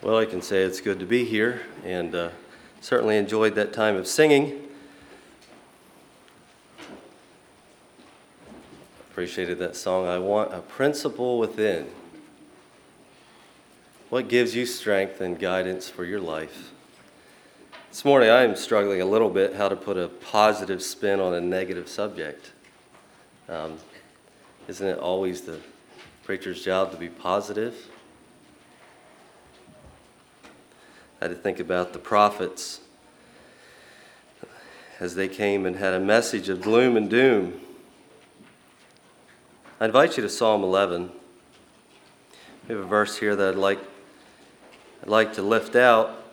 Well, I can say it's good to be here, and certainly enjoyed that time of singing. Appreciated that song, I Want a Principle Within. What gives you strength and guidance for your life? This morning I am struggling a little bit how to put a positive spin on a negative subject. Isn't it always the preacher's job to be positive? I had to think about the prophets as they came and had a message of gloom and doom. I invite you to Psalm 11. We have a verse here that I'd like to lift out.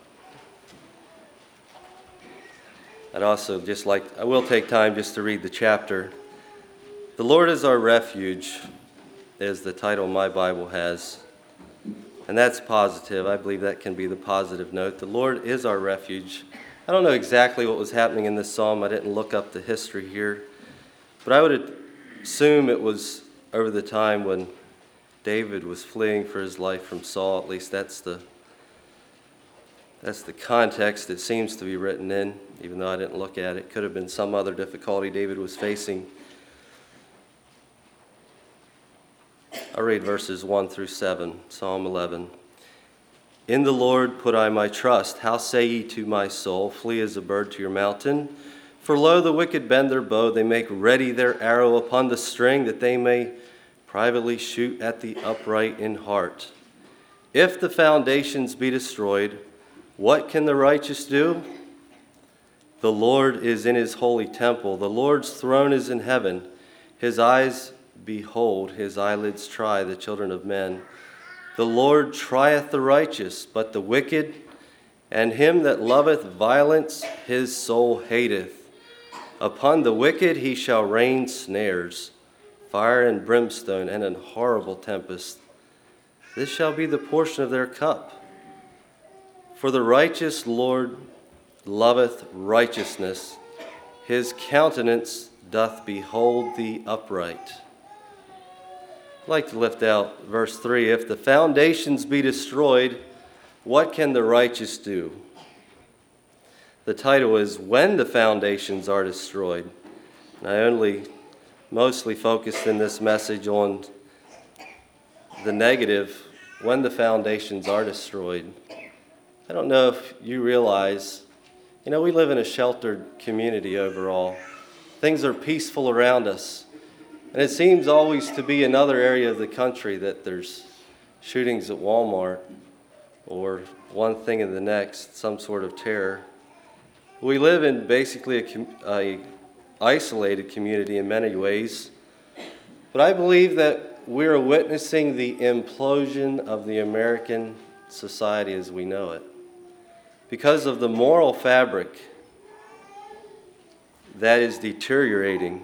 I will take time just to read the chapter. The Lord is our refuge, is the title my Bible has. And that's positive. I believe that can be the positive note. The Lord is our refuge. I don't know exactly what was happening in this psalm. I didn't look up the history here. But I would assume it was over the time when David was fleeing for his life from Saul. At least that's the context it seems to be written in, even though I didn't look at it. Could have been some other difficulty David was facing. I'll read verses 1 through 7, Psalm 11. In the Lord put I my trust. How say ye to my soul, flee as a bird to your mountain? For lo, the wicked bend their bow, they make ready their arrow upon the string, that they may privately shoot at the upright in heart. If the foundations be destroyed, what can the righteous do? The Lord is in his holy temple. The Lord's throne is in heaven. His eyes behold, his eyelids try the children of men. The Lord trieth the righteous, but the wicked and him that loveth violence his soul hateth. Upon the wicked he shall rain snares, fire and brimstone, and an horrible tempest. This shall be the portion of their cup. For the righteous Lord loveth righteousness. His countenance doth behold the upright. I'd like to lift out verse 3. If the foundations be destroyed, what can the righteous do? The title is When the Foundations Are Destroyed. And I mostly focused in this message on the negative, when the foundations are destroyed. I don't know if you realize, we live in a sheltered community overall. Things are peaceful around us. And it seems always to be another area of the country that there's shootings at Walmart or one thing in the next, some sort of terror. We live in basically a isolated community in many ways. But I believe that we're witnessing the implosion of the American society as we know it. Because of the moral fabric that is deteriorating.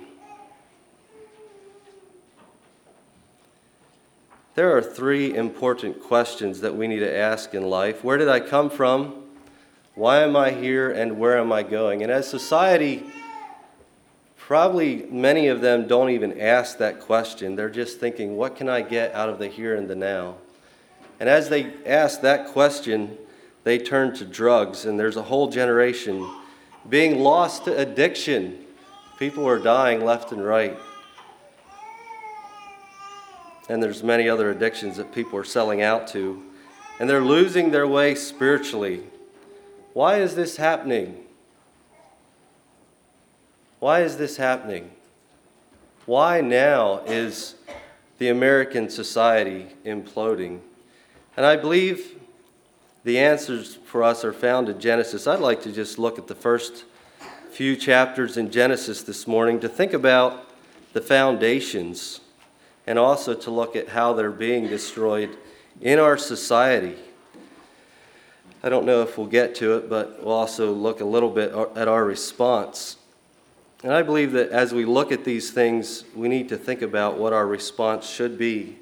There are three important questions that we need to ask in life. Where did I come from? Why am I here? And where am I going? And as society, probably many of them don't even ask that question. They're just thinking, what can I get out of the here and the now? And as they ask that question, they turn to drugs. And there's a whole generation being lost to addiction. People are dying left and right. And there's many other addictions that people are selling out to. And they're losing their way spiritually. Why is this happening? Why is this happening? Why now is the American society imploding? And I believe the answers for us are found in Genesis. I'd like to just look at the first few chapters in Genesis this morning to think about the foundations and also to look at how they're being destroyed in our society. I don't know if we'll get to it, but we'll also look a little bit at our response. And I believe that as we look at these things, we need to think about what our response should be.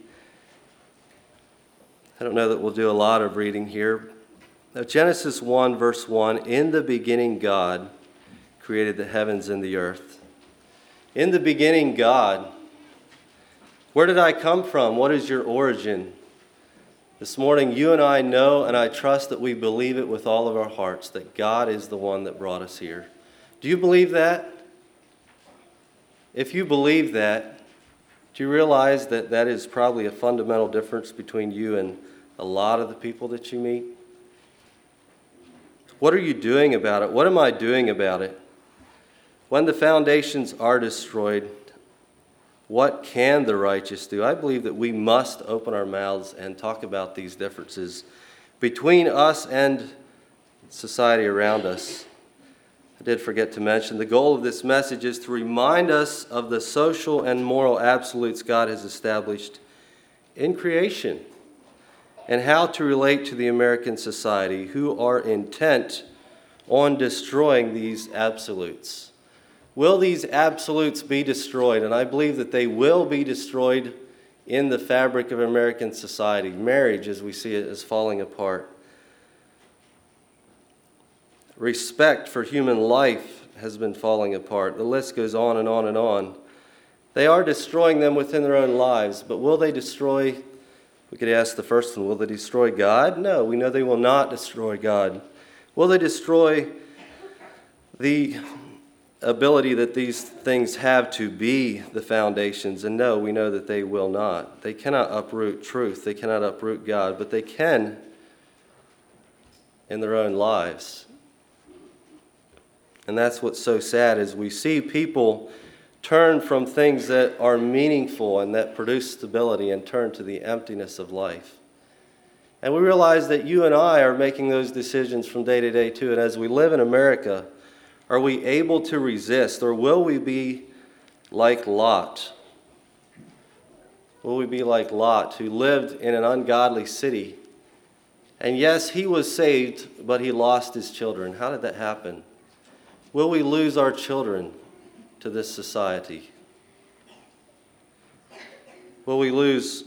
I don't know that we'll do a lot of reading here. Now, Genesis 1, verse 1, in the beginning God created the heavens and the earth. In the beginning God. Where did I come from? What is your origin? This morning, you and I know, and I trust that we believe it with all of our hearts, that God is the one that brought us here. Do you believe that? If you believe that, do you realize that that is probably a fundamental difference between you and a lot of the people that you meet? What are you doing about it? What am I doing about it? When the foundations are destroyed, what can the righteous do? I believe that we must open our mouths and talk about these differences between us and society around us. I did forget to mention the goal of this message is to remind us of the social and moral absolutes God has established in creation and how to relate to the American society who are intent on destroying these absolutes. Will these absolutes be destroyed? And I believe that they will be destroyed in the fabric of American society. Marriage, as we see it, is falling apart. Respect for human life has been falling apart. The list goes on and on and on. They are destroying them within their own lives, but will they destroy, we could ask the first one, will they destroy God? No, we know they will not destroy God. Will they destroy the ability that these things have to be the foundations? And no, we know that they will not. They cannot uproot truth. They cannot uproot God, but they can in their own lives. And that's what's so sad is we see people turn from things that are meaningful and that produce stability and turn to the emptiness of life. And we realize that you and I are making those decisions from day to day too. And as we live in America, are we able to resist, or will we be like Lot? Will we be like Lot, who lived in an ungodly city? And yes, he was saved, but he lost his children. How did that happen? Will we lose our children to this society? Will we lose?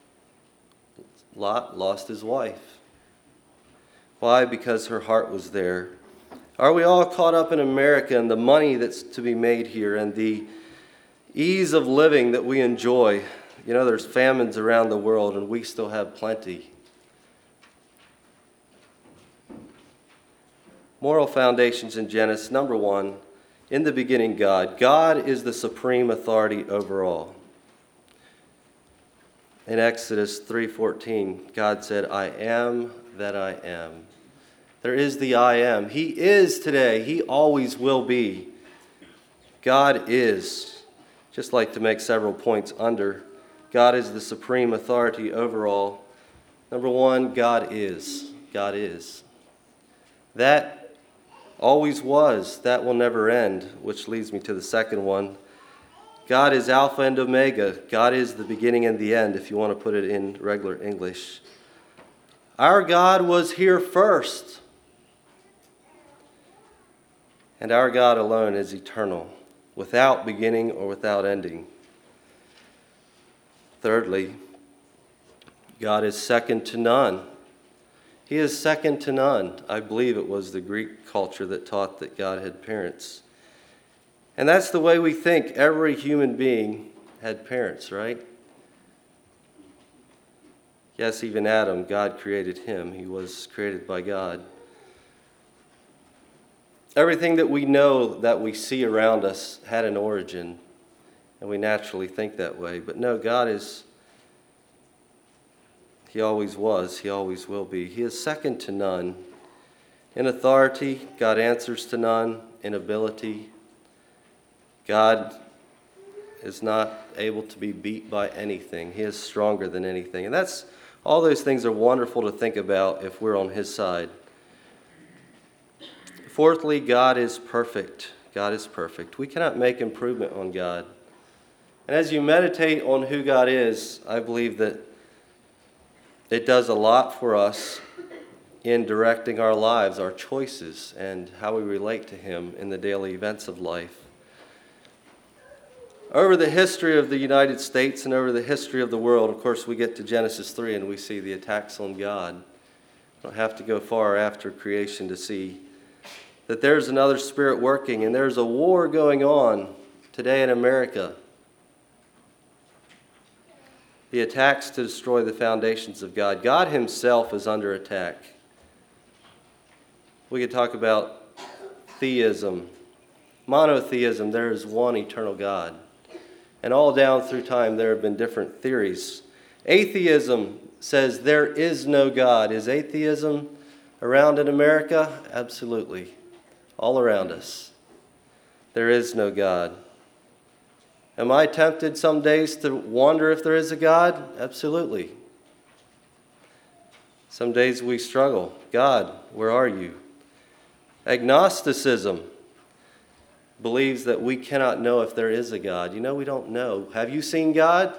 Lot lost his wife. Why? Because her heart was there. Are we all caught up in America and the money that's to be made here and the ease of living that we enjoy? You know, there's famines around the world and we still have plenty. Moral foundations in Genesis. Number one, in the beginning, God. God is the supreme authority over all. In Exodus 3:14, God said, I am that I am. There is the I am. He is today. He always will be. God is. Just like to make several points under. God is the supreme authority over all. Number one, God is. God is. That always was. That will never end, which leads me to the second one. God is Alpha and Omega. God is the beginning and the end, if you want to put it in regular English. Our God was here first. And our God alone is eternal, without beginning or without ending. Thirdly, God is second to none. He is second to none. I believe it was the Greek culture that taught that God had parents. And that's the way we think. Every human being had parents, right? Yes, even Adam, God created him. He was created by God. Everything that we know, that we see around us, had an origin, and we naturally think that way. But no, God is, He always was, He always will be. He is second to none. In authority, God answers to none. In ability, God is not able to be beat by anything. He is stronger than anything. And that's, all those things are wonderful to think about if we're on His side. Fourthly, God is perfect. God is perfect. We cannot make improvement on God. And as you meditate on who God is, I believe that it does a lot for us in directing our lives, our choices, and how we relate to Him in the daily events of life. Over the history of the United States and over the history of the world, of course, we get to Genesis 3 and we see the attacks on God. We don't have to go far after creation to see that there's another spirit working, and there's a war going on today in America. the attacks to destroy the foundations of God. God himself is under attack. We could talk about theism, monotheism. There is one eternal God. And all down through time there have been different theories. Atheism says there is no God. Is atheism around in America? Absolutely. All around us. There is no God. Am I tempted some days to wonder if there is a God? Absolutely. Some days we struggle. God, where are you? Agnosticism believes that we cannot know if there is a God. You know, we don't know. Have you seen God?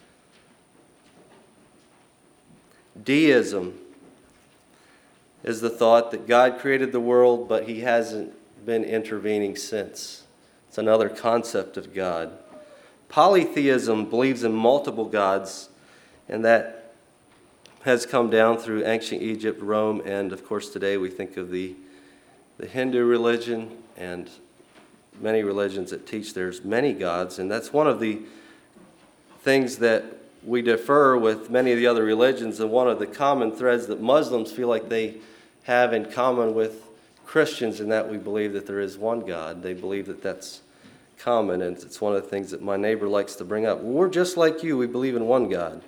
Deism is the thought that God created the world, but he hasn't been intervening since. It's another concept of God. Polytheism believes in multiple gods, and that has come down through ancient Egypt, Rome, and of course today we think of the Hindu religion and many religions that teach there's many gods, and that's one of the things that we differ with many of the other religions, and one of the common threads that Muslims feel like they have in common with Christians in that we believe that there is one God. They believe that that's common, and it's one of the things that my neighbor likes to bring up. We're just like you. We believe in one God,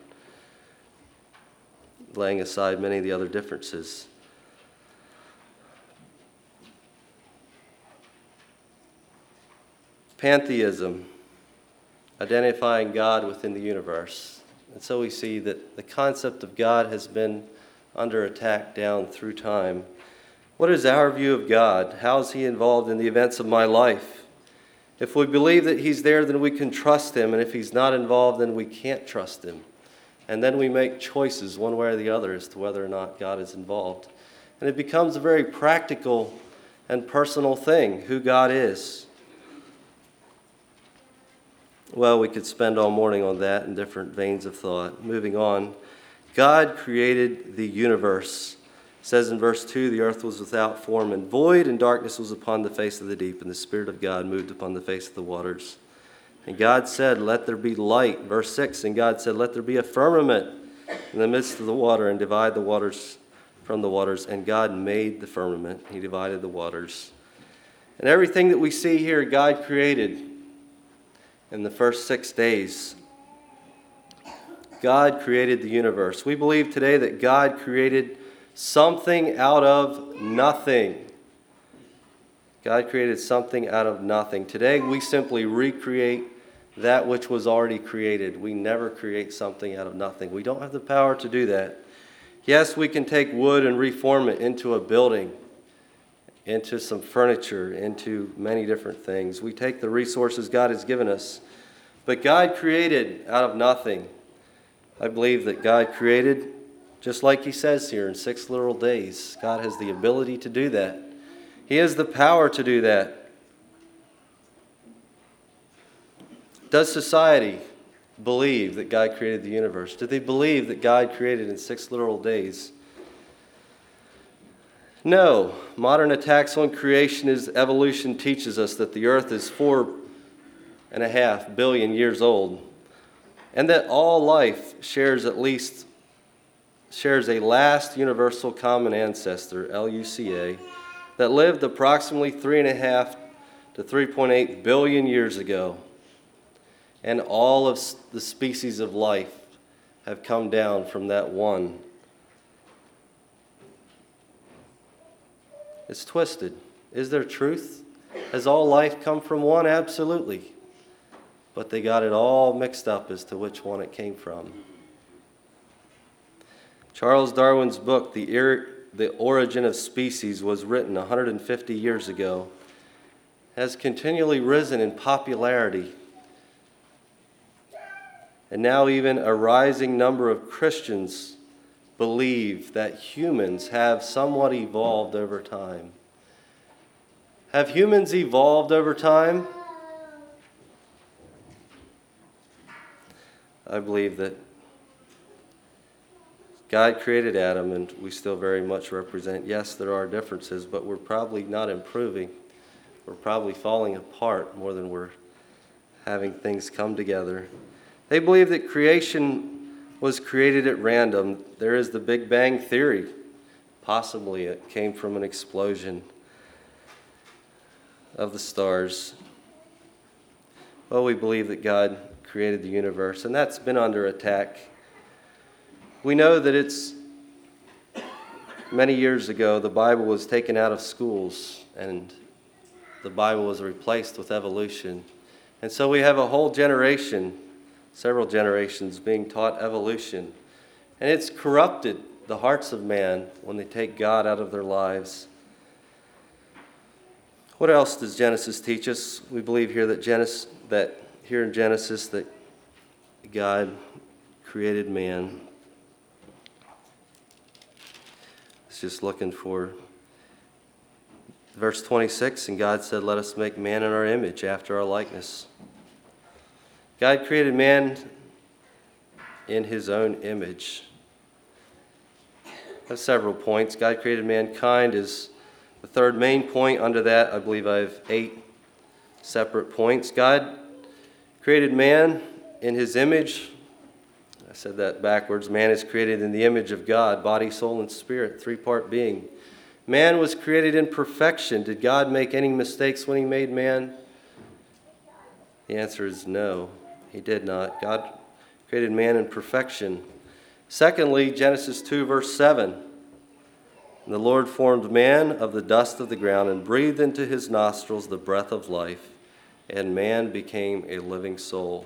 laying aside many of the other differences. Pantheism, identifying God within the universe. And so we see that the concept of God has been under attack down through time. What is our view of God? How is he involved in the events of my life? If we believe that he's there, then we can trust him. And if he's not involved, then we can't trust him. And then we make choices one way or the other as to whether or not God is involved. And it becomes a very practical and personal thing, who God is. Well, we could spend all morning on that in different veins of thought. Moving on, God created the universe. It says in verse 2, the earth was without form and void, and darkness was upon the face of the deep, and the Spirit of God moved upon the face of the waters. And God said, let there be light. Verse 6, and God said, let there be a firmament in the midst of the water, and divide the waters from the waters. And God made the firmament. He divided the waters. And everything that we see here, God created in the first 6 days. God created the universe. We believe today that God created something out of nothing. God created something out of nothing. Today we simply recreate that which was already created. We never create something out of nothing. We don't have the power to do that. Yes, we can take wood and reform it into a building, into some furniture, into many different things. We take the resources God has given us. But God created out of nothing. I believe that God created, just like he says here, in 6 literal days. God has the ability to do that. He has the power to do that. Does society believe that God created the universe? Do they believe that God created in 6 literal days? No. Modern attacks on creation as evolution teaches us that the earth is 4.5 billion years old, and that all life shares a last universal common ancestor, LUCA, that lived approximately 3.5 to 3.8 billion years ago. And all of the species of life have come down from that one. It's twisted. Is there truth? Has all life come from one? Absolutely. But they got it all mixed up as to which one it came from. Charles Darwin's book, The Origin of Species, was written 150 years ago, has continually risen in popularity. And now even a rising number of Christians believe that humans have somewhat evolved over time. Have humans evolved over time? I believe that God created Adam, and we still very much represent, yes, there are differences, but we're probably not improving. We're probably falling apart more than we're having things come together. They believe that creation was created at random. There is the Big Bang Theory. Possibly it came from an explosion of the stars. Well, we believe that God created the universe, and that's been under attack. We know that it's many years ago, the Bible was taken out of schools, and the Bible was replaced with evolution. And so we have a whole generation, several generations, being taught evolution. And it's corrupted the hearts of man when they take God out of their lives. What else does Genesis teach us? We believe here that here in Genesis that God created man. It's just looking for verse 26, and God said, "Let us make man in our image, after our likeness." God created man in his own image. I have several points. God created mankind is the third main point. Under that, I believe I have 8 separate points. God created man in his image. I said that backwards. Man is created in the image of God, body, soul, and spirit, 3-part being. Man was created in perfection. Did God make any mistakes when he made man? The answer is no, he did not. God created man in perfection. Secondly, Genesis 2, verse 7. "And the Lord formed man of the dust of the ground and breathed into his nostrils the breath of life, and man became a living soul."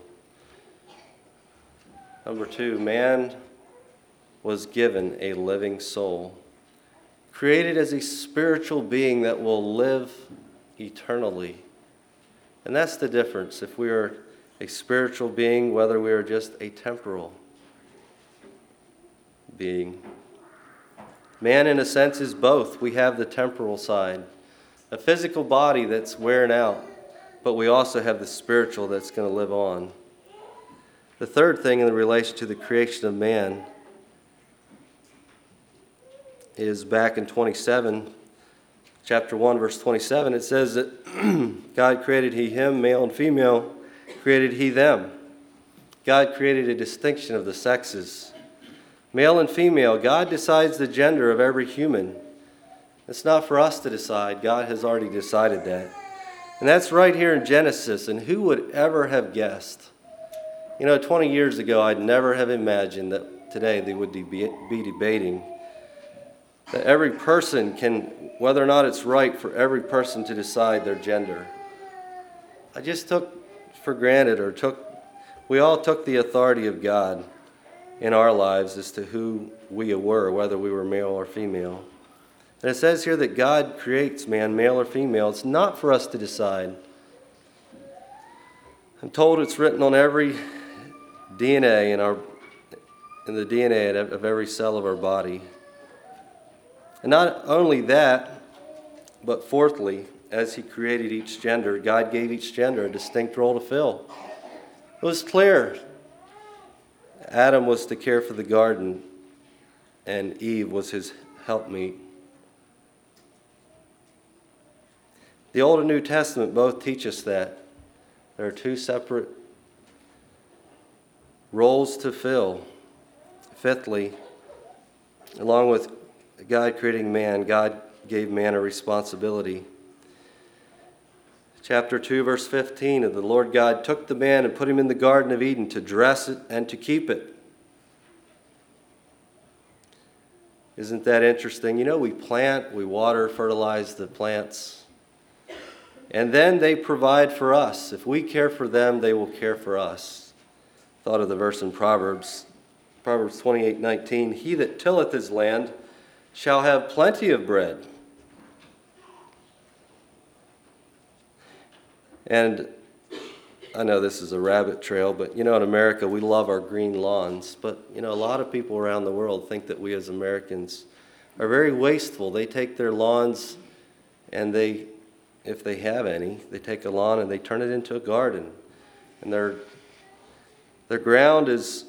Number 2, man was given a living soul, created as a spiritual being that will live eternally. And that's the difference. If we are a spiritual being, whether we are just a temporal being. Man, in a sense, is both. We have the temporal side, a physical body that's wearing out, but we also have the spiritual that's going to live on. The third thing in relation to the creation of man is back in chapter 1, verse 27. It says that God created he him, male and female, created he them. God created a distinction of the sexes. Male and female, God decides the gender of every human. It's not for us to decide. God has already decided that. And that's right here in Genesis. And who would ever have guessed? 20 years ago, I'd never have imagined that today they would be debating that every person can, whether or not it's right for every person to decide their gender. I just took for granted, we all took the authority of God in our lives as to who we were, whether we were male or female. And it says here that God creates man, male or female. It's not for us to decide. I'm told it's written on every DNA in the DNA of every cell of our body. And not only that, but fourthly, as he created each gender, God gave each gender a distinct role to fill. It was clear. Adam was to care for the garden, and Eve was his helpmeet. The Old and New Testament both teach us that. There are 2 separate roles to fill. Fifthly, along with God creating man, God gave man a responsibility. Chapter 2, verse 15, "And the Lord God took the man and put him in the Garden of Eden to dress it and to keep it." Isn't that interesting? We plant, we water, fertilize the plants, and then they provide for us. If we care for them, they will care for us. Thought of the verse in Proverbs 28:19, "He that tilleth his land shall have plenty of bread." And I know this is a rabbit trail, but in America we love our green lawns. But a lot of people around the world think that we as Americans are very wasteful. They take their lawns and if they have any, they take a lawn and they turn it into a garden. And their ground is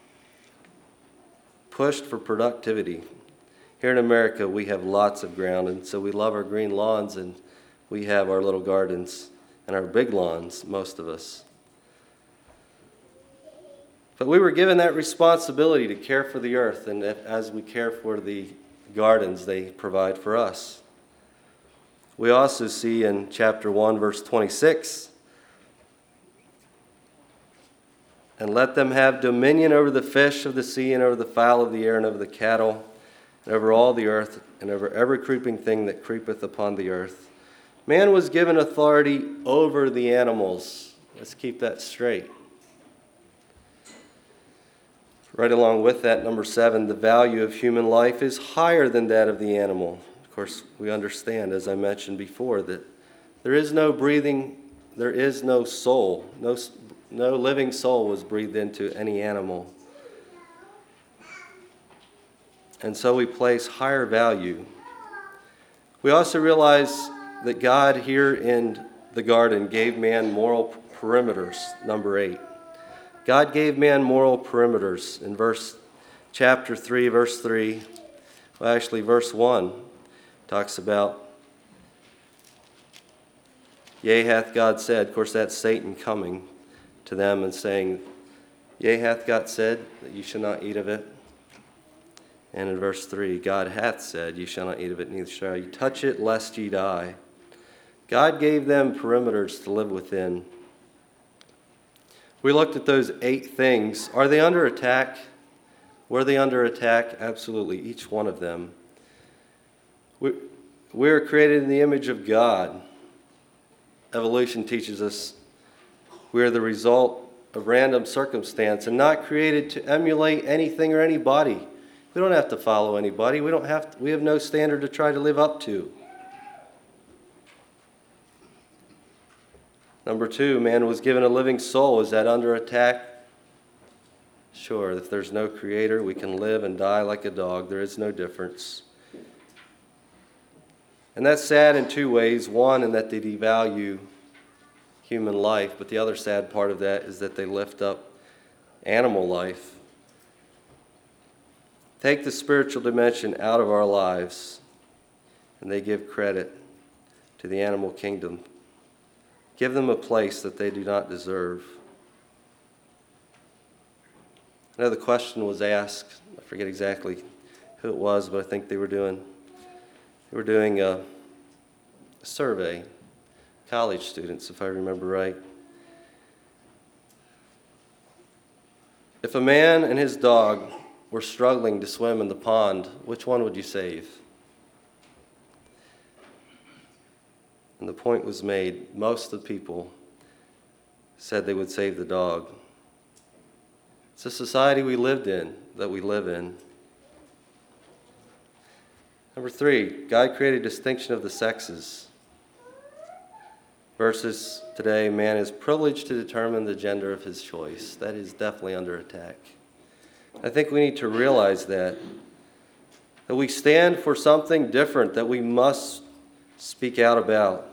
pushed for productivity. Here in America, we have lots of ground, and so we love our green lawns, and we have our little gardens and our big lawns, most of us. But we were given that responsibility to care for the earth, and as we care for the gardens they provide for us. We also see in chapter 1, verse 26, and let them have dominion over the fish of the sea and over the fowl of the air and over the cattle and over all the earth and over every creeping thing that creepeth upon the earth. Man was given authority over the animals. Let's keep that straight. Right along with that, number 7, the value of human life is higher than that of the animal. Of course, we understand, as I mentioned before, that there is no breathing, there is no soul. No living soul was breathed into any animal. And so we place higher value. We also realize that God here in the garden gave man moral perimeters, number 8. God gave man moral perimeters. In chapter 3, verse 3, well, actually verse 1 talks about, yea, hath God said. Of course, that's Satan coming to them and saying, yea, hath God said that you shall not eat of it. And in verse 3, God hath said, you shall not eat of it, neither shall you touch it, lest ye die. God gave them perimeters to live within. We looked at those 8 things. Are they under attack? Were they under attack? Absolutely, each one of them. We are created in the image of God. Evolution teaches us we are the result of random circumstance and not created to emulate anything or anybody. We don't have to follow anybody. We have no standard to try to live up to. Number 2, man was given a living soul. Is that under attack? Sure, if there's no creator, we can live and die like a dog. There is no difference. And that's sad in 2 ways. One, in that they devalue human life, but the other sad part of that is that they lift up animal life. Take the spiritual dimension out of our lives, and they give credit to the animal kingdom. Give them a place that they do not deserve. I know the question was asked, I forget exactly who it was, but I think they were doing a survey, college students, if I remember right. If a man and his dog were struggling to swim in the pond, which one would you save? And the point was made, most of the people said they would save the dog. It's a society we live in. Number 3, God created distinction of the sexes. Versus today, man is privileged to determine the gender of his choice. That is definitely under attack. I think we need to realize that we stand for something different that we must speak out about.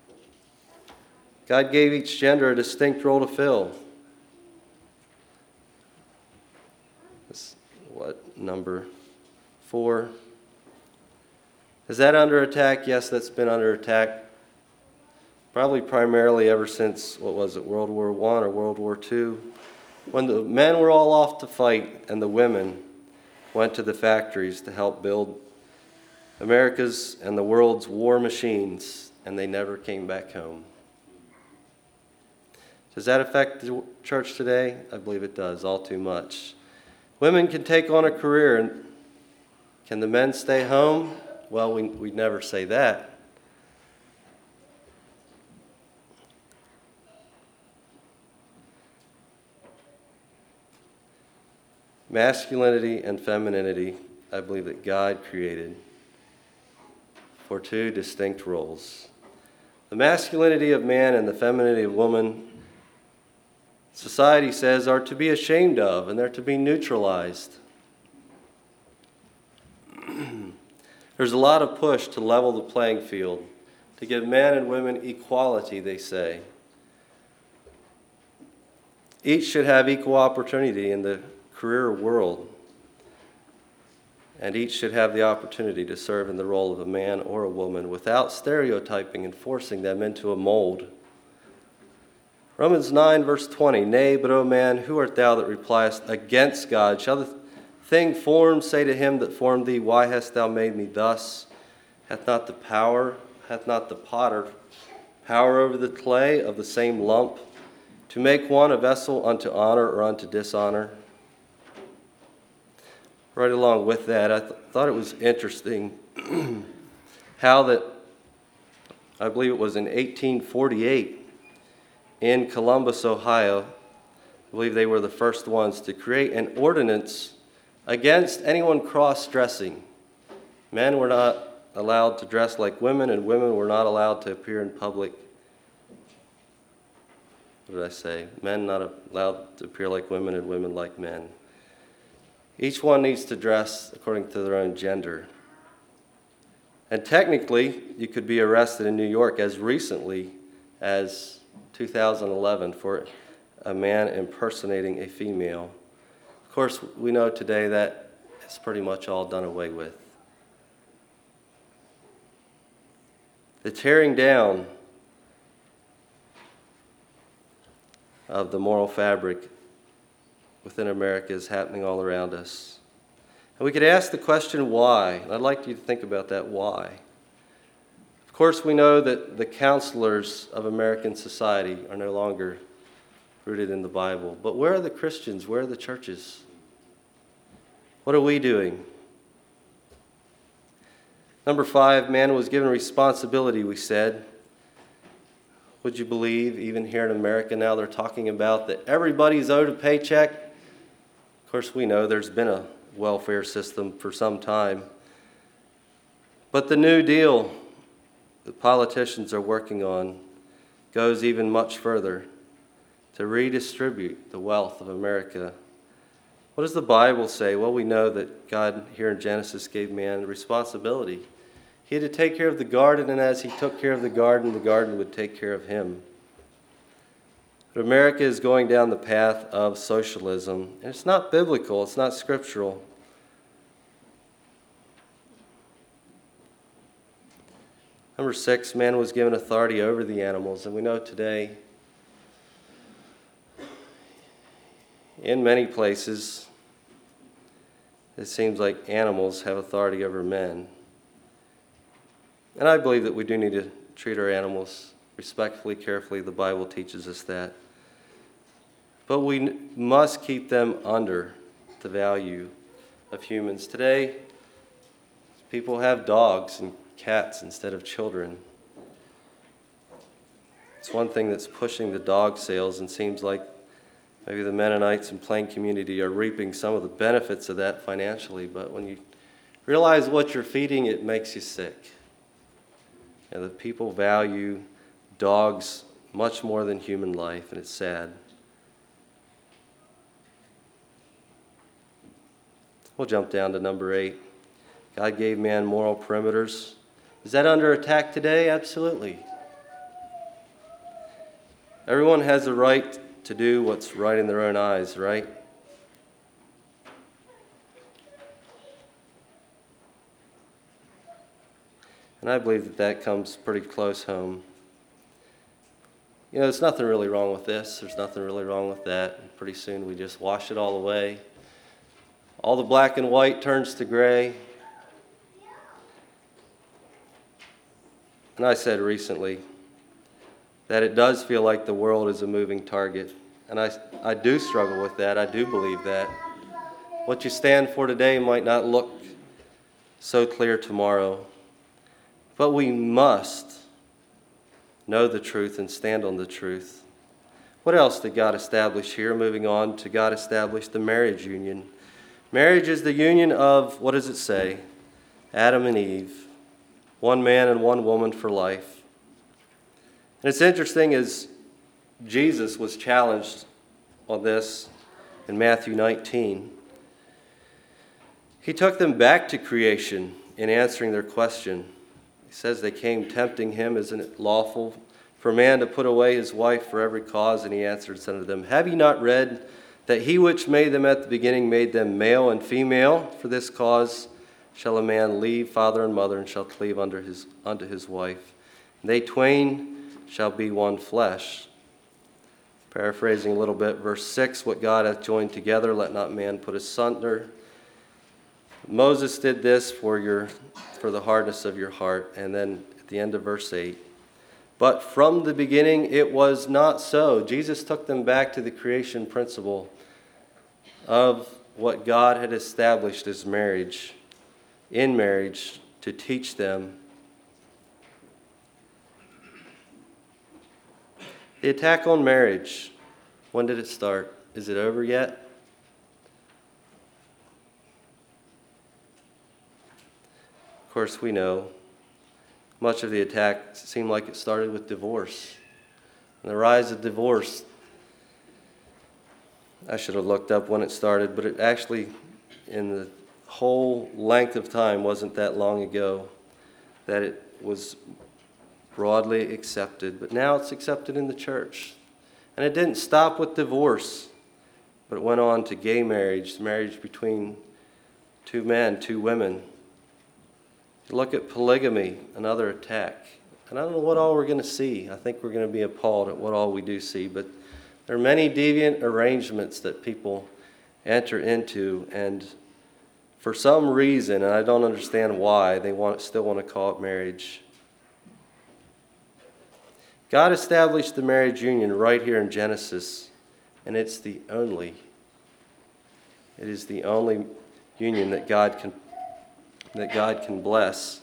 God gave each gender a distinct role to fill. Number 4? Is that under attack? Yes, that's been under attack. Probably primarily ever since, World War I or World War II? When the men were all off to fight and the women went to the factories to help build America's and the world's war machines, and they never came back home. Does that affect the church today? I believe it does, all too much. Women can take on a career, and can the men stay home? Well, we'd never say that. Masculinity and femininity, I believe that God created for 2 distinct roles. The masculinity of man and the femininity of woman, society says, are to be ashamed of, and they're to be neutralized. There's a lot of push to level the playing field, to give men and women equality, they say. Each should have equal opportunity in the career world, and each should have the opportunity to serve in the role of a man or a woman without stereotyping and forcing them into a mold. Romans 9, verse 20, Nay, but, O man, who art thou that repliest against God? Shall the thing formed say to him that formed thee, Why hast thou made me thus? Hath not the potter power over the clay of the same lump, to make one a vessel unto honor or unto dishonor? Right along with that, I thought it was interesting how that, I believe it was in 1848, in Columbus, Ohio, I believe they were the first ones to create an ordinance against anyone cross-dressing. Men were not allowed to dress like women, and women were not allowed to appear in public. What did I say? Men not allowed to appear like women, and women like men. Each one needs to dress according to their own gender. And technically, you could be arrested in New York as recently as 2011 for a man impersonating a female. Of course, we know today that it's pretty much all done away with. The tearing down of the moral fabric within America is happening all around us. And we could ask the question, why? And I'd like you to think about that, why? Of course, we know that the counselors of American society are no longer rooted in the Bible. But where are the Christians? Where are the churches? What are we doing? Number 5, man was given responsibility, we said. Would you believe, even here in America now, they're talking about that everybody's owed a paycheck? Of course, we know there's been a welfare system for some time. But the New Deal the politicians are working on goes even much further to redistribute the wealth of America. What does the Bible say? Well, we know that God here in Genesis gave man responsibility. He had to take care of the garden, and as he took care of the garden would take care of him. But America is going down the path of socialism, and it's not biblical, it's not scriptural. Number 6, man was given authority over the animals, and we know today, in many places, it seems like animals have authority over men. And I believe that we do need to treat our animals respectfully, carefully. The Bible teaches us that. But we must keep them under the value of humans. Today, people have dogs and cats instead of children. It's one thing that's pushing the dog sales, and seems like maybe the Mennonites and Plain community are reaping some of the benefits of that financially. But when you realize what you're feeding, it makes you sick. And the people value dogs much more than human life, and it's sad. We'll jump down to number 8. God gave man moral perimeters. Is that under attack today? Absolutely. Everyone has the right to do what's right in their own eyes, right? And I believe that that comes pretty close home. You know, there's nothing really wrong with this. There's nothing really wrong with that. And pretty soon we just wash it all away. All the black and white turns to gray. And I said recently that it does feel like the world is a moving target. And I do struggle with that. I do believe that. What you stand for today might not look so clear tomorrow. But we must know the truth and stand on the truth. What else did God establish here? Moving on to God established the marriage union. Marriage is the union of, what does it say? Adam and Eve. One man and one woman for life. And it's interesting as Jesus was challenged on this in Matthew 19. He took them back to creation in answering their question. He says they came tempting him, isn't it lawful for a man to put away his wife for every cause? And he answered and said unto them, Have ye not read that he which made them at the beginning made them male and female? For this cause shall a man leave father and mother, and shall cleave unto his wife. And they twain shall be one flesh. Paraphrasing a little bit, verse 6, what God hath joined together, let not man put asunder. Moses did this for the hardness of your heart. And then at the end of verse 8, but from the beginning it was not so. Jesus took them back to the creation principle of what God had established as marriage, in marriage, to teach them. The attack on marriage, when did it start? Is it over yet? Of course, we know much of the attack seemed like it started with divorce. And the rise of divorce, I should have looked up when it started, but it actually, in the whole length of time, wasn't that long ago that it was broadly accepted. But now it's accepted in the church. And it didn't stop with divorce, but it went on to gay marriage, marriage between two men, two women. Look at polygamy, another attack. And I don't know what all we're going to see. I think we're going to be appalled at what all we do see. But there are many deviant arrangements that people enter into. And for some reason, and I don't understand why, they still want to call it marriage. God established the marriage union right here in Genesis. And it is the only union that God can bless.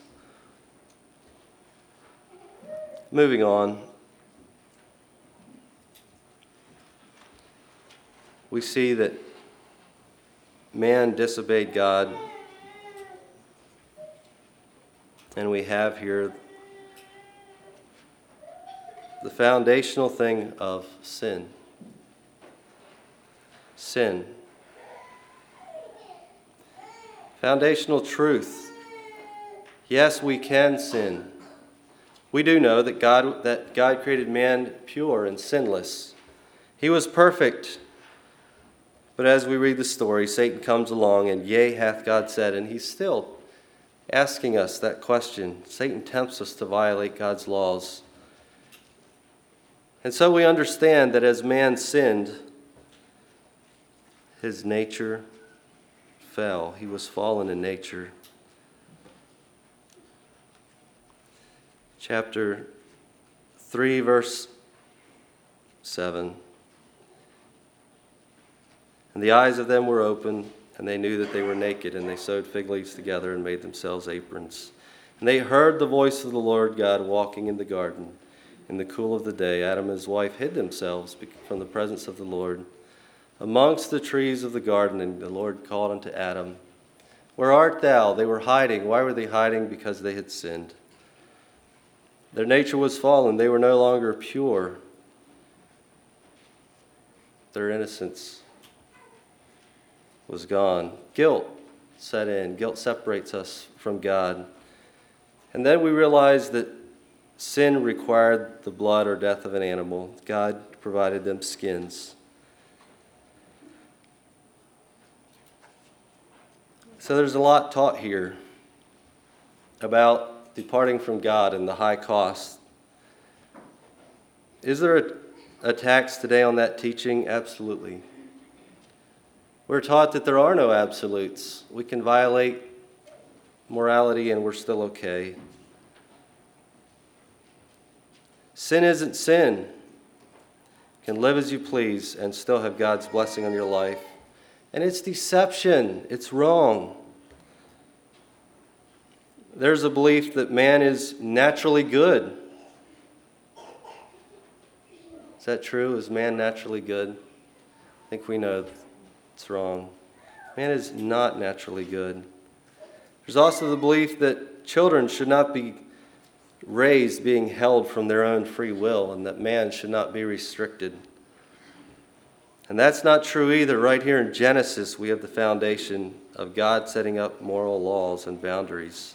Moving on, we see that man disobeyed God, and we have here the foundational thing of sin. Sin. Foundational truth. Yes, we can sin. We do know that God created man pure and sinless. He was perfect. But as we read the story, Satan comes along and yea, hath God said, and he's still asking us that question. Satan tempts us to violate God's laws. And so we understand that as man sinned, his nature fell. He was fallen in nature. Chapter 3, verse 7. And the eyes of them were open, and they knew that they were naked, and they sewed fig leaves together and made themselves aprons. And they heard the voice of the Lord God walking in the garden in the cool of the day. Adam and his wife hid themselves from the presence of the Lord amongst the trees of the garden, and the Lord called unto Adam, where art thou? They were hiding. Why were they hiding? Because they had sinned. Their nature was fallen. They were no longer pure. Their innocence was gone. Guilt set in. Guilt separates us from God. And then we realize that sin required the blood or death of an animal. God provided them skins. So there's a lot taught here about departing from God and the high cost. Is there a tax today on that teaching? Absolutely. We're taught that there are no absolutes. We can violate morality and we're still okay. Sin isn't sin. You can live as you please and still have God's blessing on your life. And it's deception. It's wrong. There's a belief that man is naturally good. Is that true? Is man naturally good? I think we know it's wrong. Man is not naturally good. There's also the belief that children should not be raised being held from their own free will, and that man should not be restricted. And that's not true either. Right here in Genesis, we have the foundation of God setting up moral laws and boundaries.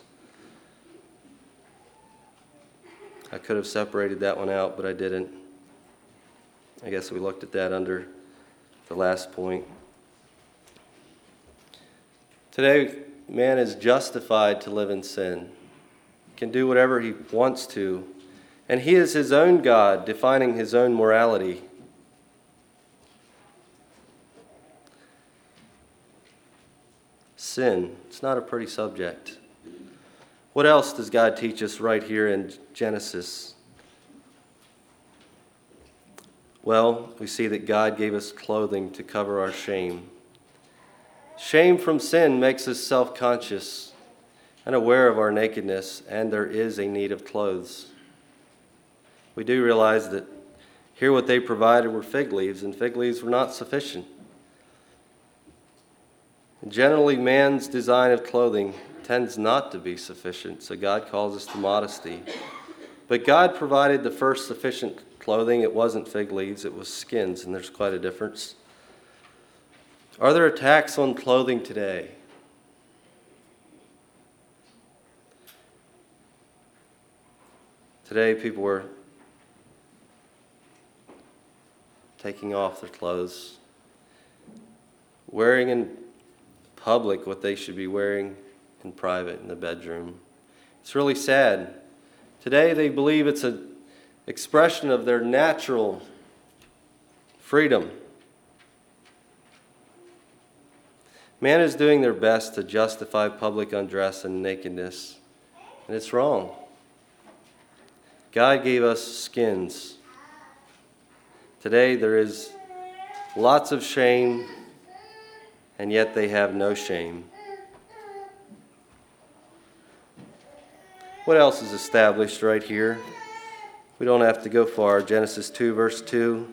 I could have separated that one out, but I didn't. I guess we looked at that under the last point. Today, man is justified to live in sin. He can do whatever he wants to. And he is his own God, defining his own morality. sin. It's not a pretty subject. What else does God teach us right here in Genesis? Well, we see that God gave us clothing to cover our shame. Shame from sin makes us self-conscious and aware of our nakedness, and there is a need of clothes. We do realize that here what they provided were fig leaves, and fig leaves were not sufficient. Generally, man's design of clothing tends not to be sufficient, so God calls us to modesty. But God provided the first sufficient clothing. It wasn't fig leaves, it was skins, and there's quite a difference. Are there attacks on clothing today? Today, people were taking off their clothes, wearing in public what they should be wearing in private in the bedroom. It's really sad. Today they believe it's an expression of their natural freedom. Man is doing their best to justify public undress and nakedness, and it's wrong. God gave us skins. Today there is lots of shame, and yet they have no shame. What else is established right here? We don't have to go far. Genesis 2, verse 2.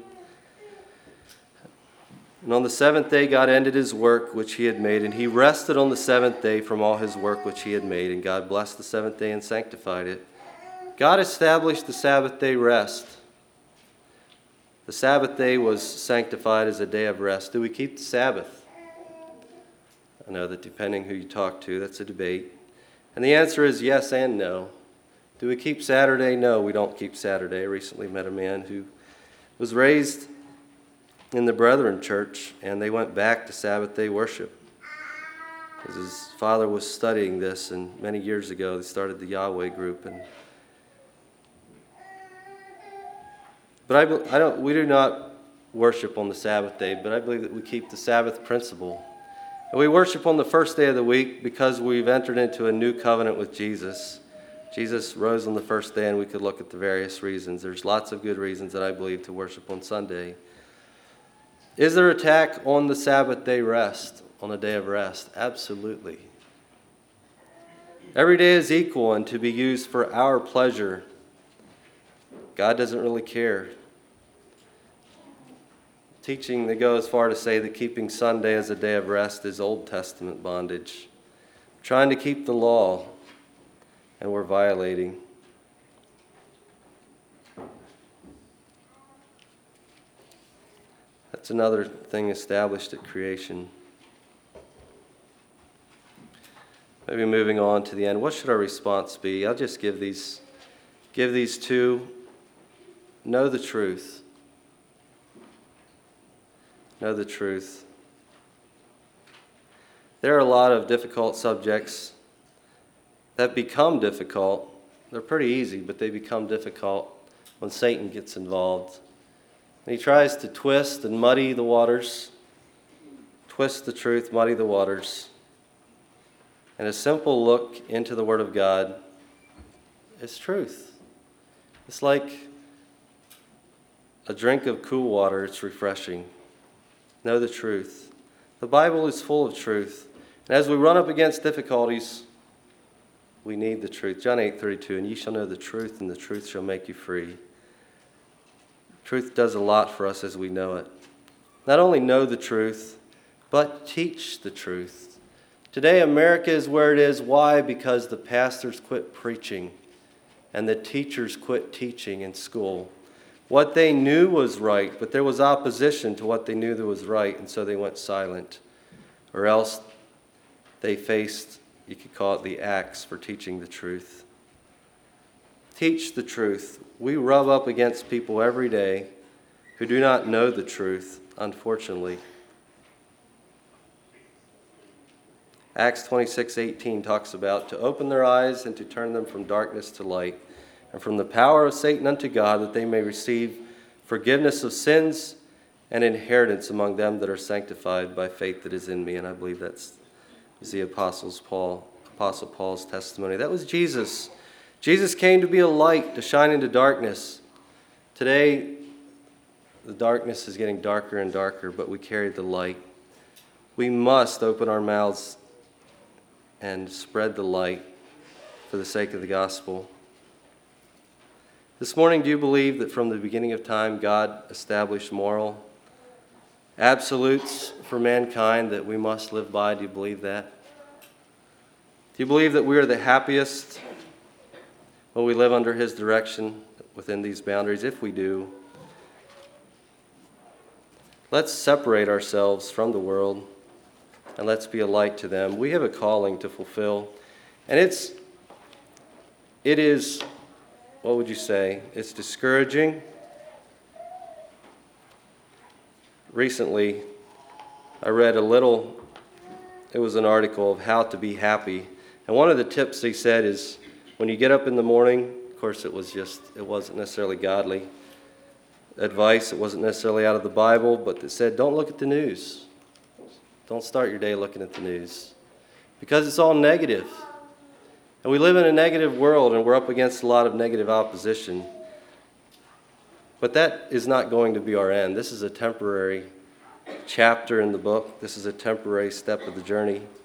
And on the seventh day God ended his work which he had made, and he rested on the seventh day from all his work which he had made. And God blessed the seventh day and sanctified it. God established the Sabbath day rest. The Sabbath day was sanctified as a day of rest. Do we keep the Sabbath? I know that depending who you talk to, that's a debate. And the answer is yes and no. Do we keep Saturday? No, we don't keep Saturday. I recently met a man who was raised in the Brethren Church, and they went back to Sabbath day worship. Because his father was studying this, and many years ago they started the Yahweh group. But we do not worship on the Sabbath day, but I believe that we keep the Sabbath principle. And we worship on the first day of the week because we've entered into a new covenant with Jesus. Jesus rose on the first day, and we could look at the various reasons. There's lots of good reasons that I believe to worship on Sunday. Is there attack on the Sabbath day rest, on a day of rest? Absolutely. Every day is equal and to be used for our pleasure. God doesn't really care. Teaching that go as far to say that keeping Sunday as a day of rest is Old Testament bondage. Trying to keep the law, and we're violating. That's another thing established at creation. Maybe moving on to the end. What should our response be? I'll just give these two. Know the truth. Know the truth. There are a lot of difficult subjects that become difficult. They're pretty easy, but they become difficult when Satan gets involved. And he tries to twist and muddy the waters, twist the truth, muddy the waters. And a simple look into the Word of God is truth. It's like a drink of cool water. It's refreshing. Know the truth. The Bible is full of truth. And as we run up against difficulties, we need the truth. John 8:32, and ye shall know the truth, and the truth shall make you free. Truth does a lot for us as we know it. Not only know the truth, but teach the truth. Today, America is where it is. Why? Because the pastors quit preaching, and the teachers quit teaching in school. What they knew was right, but there was opposition to what they knew that was right, and so they went silent. Or else they faced, you could call it the axe for teaching the truth. Teach the truth. We rub up against people every day who do not know the truth, unfortunately. Acts 26:18 talks about to open their eyes and to turn them from darkness to light, and from the power of Satan unto God, that they may receive forgiveness of sins and inheritance among them that are sanctified by faith that is in me. And I believe that's is the Apostle Paul's testimony. That was Jesus. Jesus came to be a light, to shine into darkness. Today, the darkness is getting darker and darker, but we carry the light. We must open our mouths and spread the light for the sake of the gospel. This morning, do you believe that from the beginning of time, God established moral absolutes for mankind that we must live by? Do you believe that? Do you believe that we are the happiest when we live under His direction within these boundaries? If we do, let's separate ourselves from the world and let's be a light to them. We have a calling to fulfill, and it is, what would you say? It's discouraging. Recently, I read it was an article of how to be happy. And one of the tips he said is, when you get up in the morning, of course it wasn't necessarily godly advice, it wasn't necessarily out of the Bible, but it said, don't look at the news. Don't start your day looking at the news. Because it's all negative. And we live in a negative world, and we're up against a lot of negative opposition. But that is not going to be our end. This is a temporary chapter in the book. This is a temporary step of the journey.